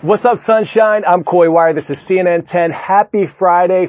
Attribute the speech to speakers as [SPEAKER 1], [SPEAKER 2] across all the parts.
[SPEAKER 1] What's up, sunshine? I'm Coy Wire. This is CNN 10. Happy Friday,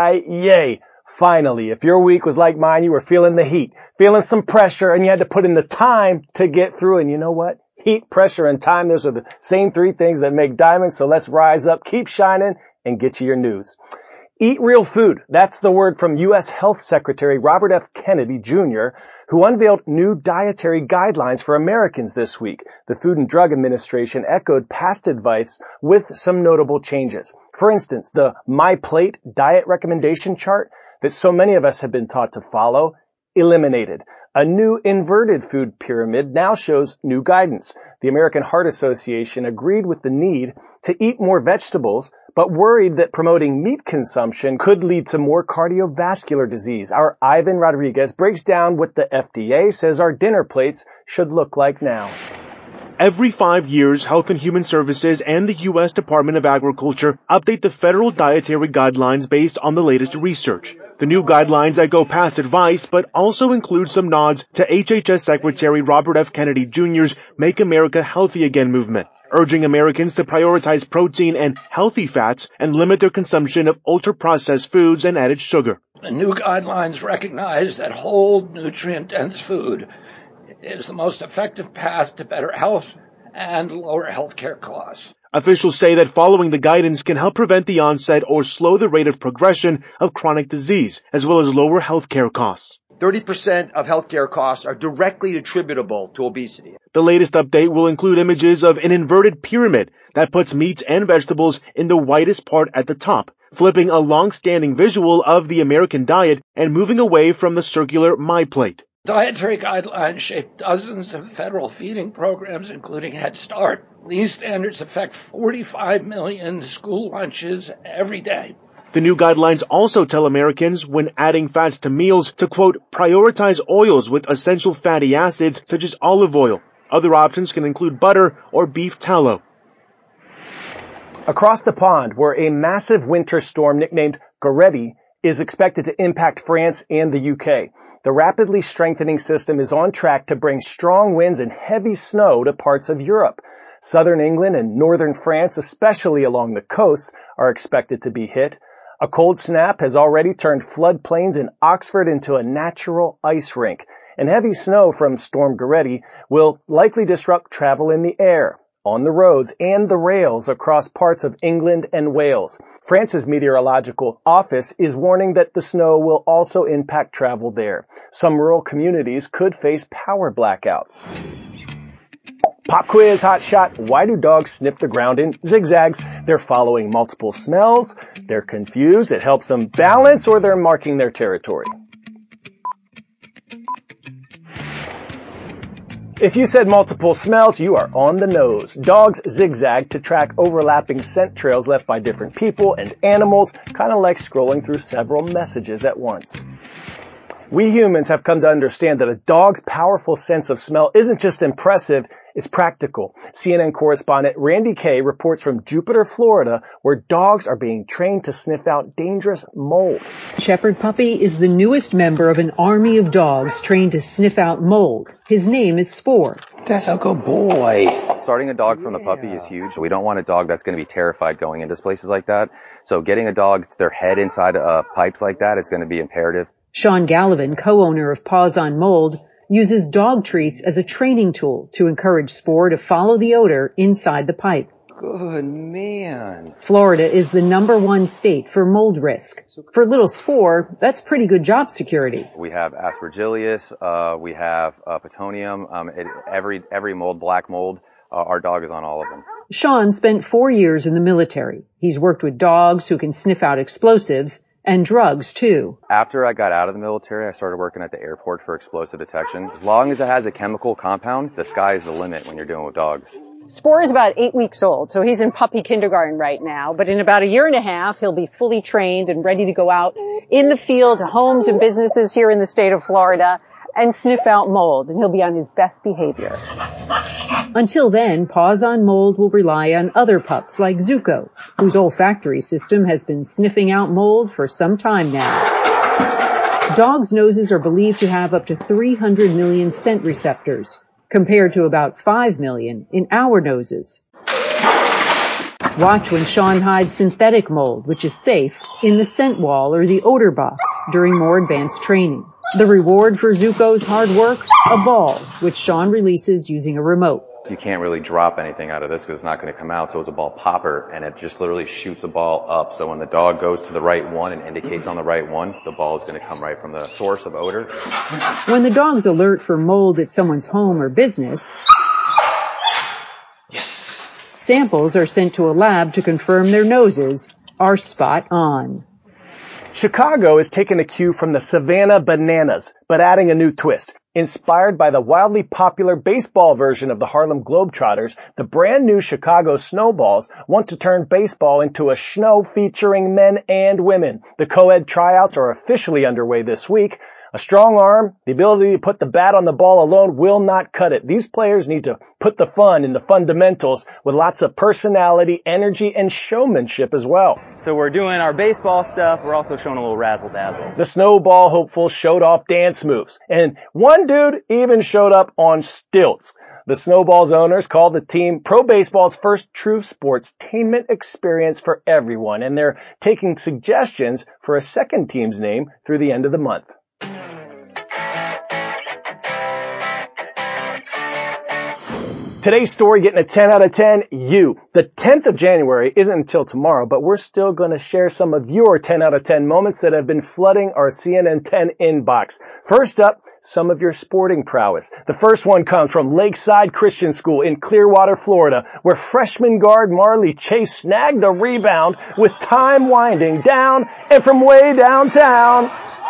[SPEAKER 1] yay. Finally, if your week was like mine, you were feeling the heat, feeling some pressure, and you had to put in the time to get through. And you know what? Heat, pressure, and time, those are the same three things that make diamonds. So let's rise up, keep shining, and get you your news. Eat real food. That's the word from U.S. Health Secretary Robert F. Kennedy, Jr., who unveiled new dietary guidelines for Americans this week. The Food and Drug Administration echoed past advice with some notable changes. For instance, the My Plate diet recommendation chart that so many of us have been taught to follow, eliminated. A new inverted food pyramid now shows new guidance. The American Heart Association agreed with the need to eat more vegetables, but worried that promoting meat consumption could lead to more cardiovascular disease. Our Ivan Rodriguez breaks down what the FDA says our dinner plates should look like now.
[SPEAKER 2] Every 5 years, Health and Human Services and the U.S. Department of Agriculture update the federal dietary guidelines based on the latest research. The new guidelines echo past advice, but also include some nods to HHS Secretary Robert F. Kennedy Jr.'s Make America Healthy Again movement, urging Americans to prioritize protein and healthy fats and limit their consumption of ultra-processed foods and added sugar.
[SPEAKER 3] The new guidelines recognize that whole, nutrient-dense food is the most effective path to better health and lower healthcare costs.
[SPEAKER 2] Officials say that following the guidance can help prevent the onset or slow the rate of progression of chronic disease, as well as lower healthcare costs.
[SPEAKER 4] 30% of healthcare costs are directly attributable to obesity.
[SPEAKER 2] The latest update will include images of an inverted pyramid that puts meats and vegetables in the whitest part at the top, flipping a long-standing visual of the American diet and moving away from the circular My Plate.
[SPEAKER 3] Dietary guidelines shape dozens of federal feeding programs, including Head Start. These standards affect 45 million school lunches every day.
[SPEAKER 2] The new guidelines also tell Americans when adding fats to meals to, quote, prioritize oils with essential fatty acids such as olive oil. Other options can include butter or beef tallow.
[SPEAKER 1] Across the pond, where a massive winter storm nicknamed Goretti is expected to impact France and the UK. The rapidly strengthening system is on track to bring strong winds and heavy snow to parts of Europe. Southern England and northern France, especially along the coasts, are expected to be hit. A cold snap has already turned floodplains in Oxford into a natural ice rink, and heavy snow from Storm Goretti will likely disrupt travel in the air, on the roads, and the rails across parts of England and Wales. France's meteorological office is warning that the snow will also impact travel there. Some rural communities could face power blackouts. Pop quiz, hot shot. Why do dogs sniff the ground in zigzags? They're following multiple smells, they're confused, it helps them balance, or they're marking their territory. If you said multiple smells, you are on the nose. Dogs zigzag to track overlapping scent trails left by different people and animals, kind of like scrolling through several messages at once. We humans have come to understand that a dog's powerful sense of smell isn't just impressive, it's practical. CNN correspondent Randy Kay reports from Jupiter, Florida, where dogs are being trained to sniff out dangerous mold.
[SPEAKER 5] Shepherd Puppy is the newest member of an army of dogs trained to sniff out mold. His name is Spore.
[SPEAKER 4] That's a good boy.
[SPEAKER 6] Starting a dog from the puppy is huge. We don't want a dog that's going to be terrified going into places like that. So getting a dog, their head inside pipes like that is going to be imperative.
[SPEAKER 5] Sean Gallivan, co-owner of Paws on Mold, uses dog treats as a training tool to encourage Spore to follow the odor inside the pipe.
[SPEAKER 6] Good man.
[SPEAKER 5] Florida is the #1 state for mold risk. For little Spore, that's pretty good job security.
[SPEAKER 6] We have Aspergillus, we have Plutonium, every mold, black mold, our dog is on all of them.
[SPEAKER 5] Sean spent 4 years in the military. He's worked with dogs who can sniff out explosives and drugs, too.
[SPEAKER 6] After I got out of the military, I started working at the airport for explosive detection. As long as it has a chemical compound, the sky is the limit when you're dealing with dogs.
[SPEAKER 7] Spore is about 8 weeks old, so he's in puppy kindergarten right now. But in about a year and a half, he'll be fully trained and ready to go out in the field to homes and businesses here in the state of Florida and sniff out mold, and he'll be on his best behavior.
[SPEAKER 5] Until then, Paws on Mold will rely on other pups like Zuko, whose olfactory system has been sniffing out mold for some time now. Dogs' noses are believed to have up to 300 million scent receptors, compared to about 5 million in our noses. Watch when Sean hides synthetic mold, which is safe, in the scent wall or the odor box during more advanced training. The reward for Zuko's hard work? A ball, which Sean releases using a remote.
[SPEAKER 6] You can't really drop anything out of this because it's not going to come out, so it's a ball popper, and it just literally shoots a ball up. So when the dog goes to the right one and indicates on the right one, the ball is going to come right from the source of odor.
[SPEAKER 5] When the dogs alert for mold at someone's home or business,
[SPEAKER 3] Yes.
[SPEAKER 5] samples are sent to a lab to confirm their noses are spot on.
[SPEAKER 1] Chicago is taking a cue from the Savannah Bananas, but adding a new twist. Inspired by the wildly popular baseball version of the Harlem Globetrotters, the brand new Chicago Snowballs want to turn baseball into a schno featuring men and women. The co-ed tryouts are officially underway this week. A strong arm, the ability to put the bat on the ball alone will not cut it. These players need to put the fun in the fundamentals with lots of personality, energy, and showmanship as well.
[SPEAKER 8] So we're doing our baseball stuff. We're also showing a little razzle-dazzle.
[SPEAKER 1] The Snowball hopefuls showed off dance moves, and one dude even showed up on stilts. The Snowballs owners called the team Pro Baseball's first true sportstainment experience for everyone, and they're taking suggestions for a second team's name through the end of the month. Today's story getting a 10 out of 10, you. The 10th of January isn't until tomorrow, but we're still going to share some of your 10 out of 10 moments that have been flooding our CNN 10 inbox. First up, some of your sporting prowess. The first one comes from Lakeside Christian School in Clearwater, Florida, where freshman guard Marley Chase snagged a rebound with time winding down and from way downtown.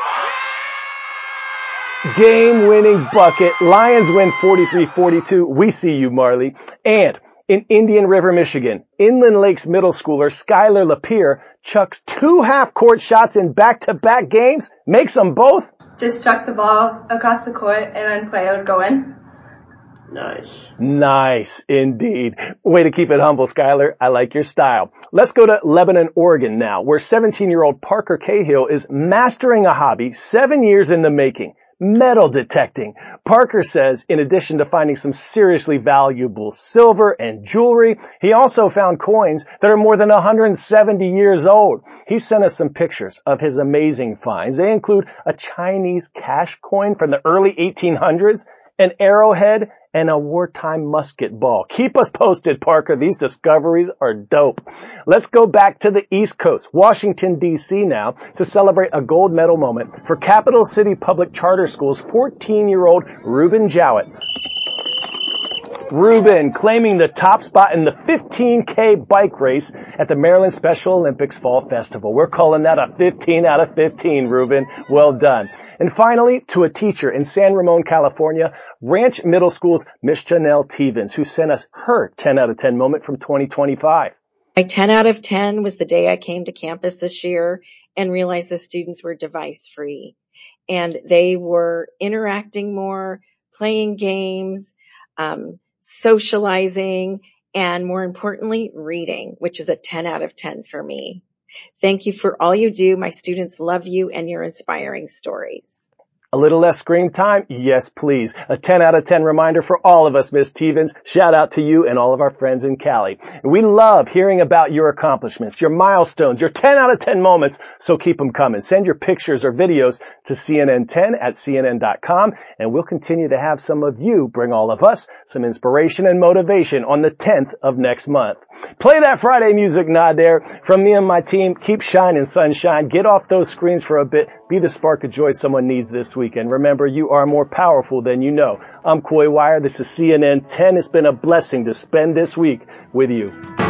[SPEAKER 1] Game-winning bucket. Lions win 43-42. We see you, Marley. And in Indian River, Michigan, Inland Lakes middle schooler Skylar Lapierre chucks 2 half-court shots in back-to-back games. Makes them both.
[SPEAKER 9] Just chuck the ball across the court and then play would go in.
[SPEAKER 3] Nice.
[SPEAKER 1] Nice, indeed. Way to keep it humble, Skylar. I like your style. Let's go to Lebanon, Oregon now, where 17-year-old Parker Cahill is mastering a hobby 7 years in the making. Metal detecting. Parker says in addition to finding some seriously valuable silver and jewelry, he also found coins that are more than 170 years old. He sent us some pictures of his amazing finds. They include a Chinese cash coin from the early 1800s, an arrowhead, and a wartime musket ball. Keep us posted, Parker. These discoveries are dope. Let's go back to the East Coast, Washington, D.C. now, to celebrate a gold medal moment for Capital City Public Charter School's 14-year-old Ruben Jowitz. Ruben claiming the top spot in the 15K bike race at the Maryland Special Olympics Fall Festival. We're calling that a 15 out of 15, Ruben. Well done. And finally, to a teacher in San Ramon, California, Ranch Middle School's Miss Janelle Tevens, who sent us her 10 out of 10 moment from 2025.
[SPEAKER 10] My 10 out of 10 was the day I came to campus this year and realized the students were device free and they were interacting more, playing games, socializing, and more importantly, reading, which is a 10 out of 10 for me. Thank you for all you do. My students love you and your inspiring stories.
[SPEAKER 1] A little less screen time? Yes, please. A 10 out of 10 reminder for all of us, Miss Tevens. Shout out to you and all of our friends in Cali. We love hearing about your accomplishments, your milestones, your 10 out of 10 moments, so keep them coming. Send your pictures or videos to CNN10@CNN.com, and we'll continue to have some of you bring all of us some inspiration and motivation on the 10th of next month. Play that Friday music, Nader. From me and my team, keep shining, sunshine. Get off those screens for a bit. Be the spark of joy someone needs this week. And remember, you are more powerful than you know. I'm Coy Wire. This is CNN 10. It's been a blessing to spend this week with you.